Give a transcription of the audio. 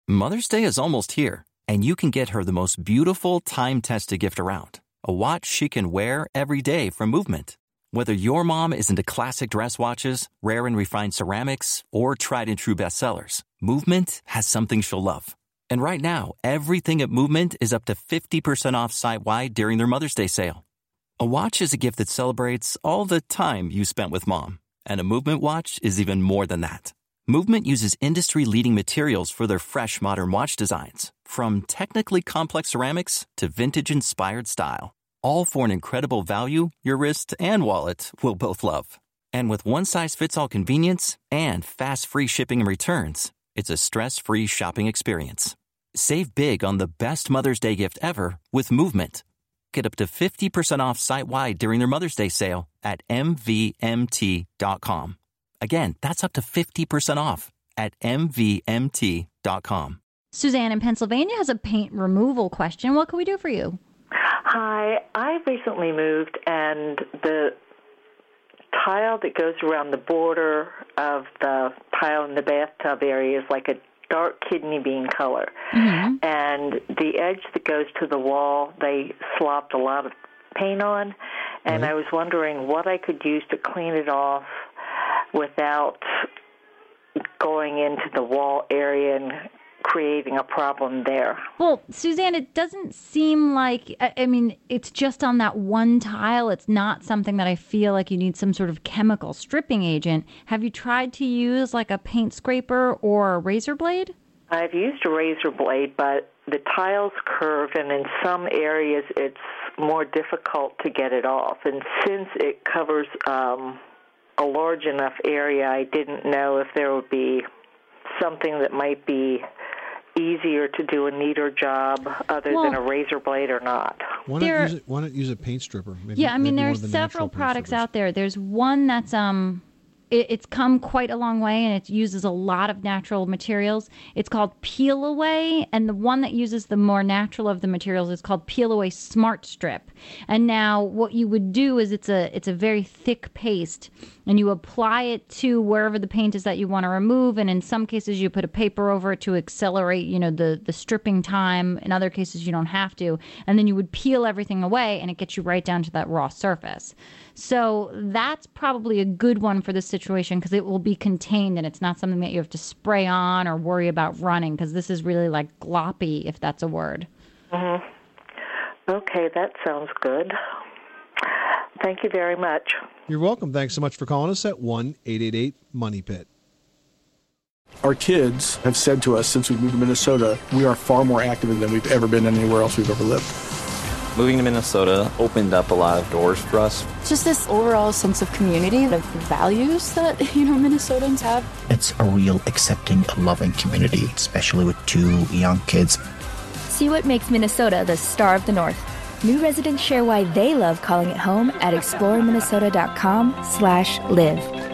Mother's Day is almost here, and you can get her the most beautiful time-tested gift around, a watch she can wear every day from Movement. Whether your mom is into classic dress watches, rare and refined ceramics, or tried-and-true bestsellers, Movement has something she'll love. And right now, everything at Movement is up to 50% off site-wide during their Mother's Day sale. A watch is a gift that celebrates all the time you spent with mom, and a Movement watch is even more than that. Movement uses industry-leading materials for their fresh, modern watch designs, from technically complex ceramics to vintage-inspired style, all for an incredible value your wrist and wallet will both love. And with one-size-fits-all convenience and fast, free shipping and returns, it's a stress-free shopping experience. Save big on the best Mother's Day gift ever with Movement. Get up to 50% off site-wide during their Mother's Day sale at MVMT.com. Again, that's up to 50% off at MVMT.com. Suzanne in Pennsylvania has a paint removal question. What can we do for you? Hi, I recently moved, and the tile that goes around the border of the tile in the bathtub area is like a dark kidney bean color. Mm-hmm. And the edge that goes to the wall, they slopped a lot of paint on, and I was wondering what I could use to clean it off without going into the wall area and creating a problem there. Well, Suzanne, it doesn't seem like, it's just on that one tile. It's not something that I feel like you need some sort of chemical stripping agent. Have you tried to use like a paint scraper or a razor blade? I've used a razor blade, but the tiles curve, and in some areas it's more difficult to get it off. And since it covers a large enough area, I didn't know if there would be something that might be easier to do a neater job other than a razor blade or not. Why not use a paint stripper? Maybe, there are several products out there. There's one that's it's come quite a long way, and it uses a lot of natural materials. It's called Peel Away, and the one that uses the more natural of the materials is called Peel Away Smart Strip. And now what you would do is it's a very thick paste, and you apply it to wherever the paint is that you want to remove, and in some cases you put a paper over it to accelerate, the stripping time. In other cases you don't have to. And then you would peel everything away, and it gets you right down to that raw surface. So that's probably a good one for this situation because it will be contained and it's not something that you have to spray on or worry about running, because this is really like gloppy, if that's a word. Mm-hmm. Okay, that sounds good. Thank you very much. You're welcome. Thanks so much for calling us at 1-888-MONEY-PIT. Our kids have said to us since we moved to Minnesota, we are far more active than we've ever been anywhere else we've ever lived. Moving to Minnesota opened up a lot of doors for us. Just this overall sense of community, of values that, Minnesotans have. It's a real accepting, loving community, especially with 2 young kids. See what makes Minnesota the star of the North. New residents share why they love calling it home at exploreminnesota.com/live.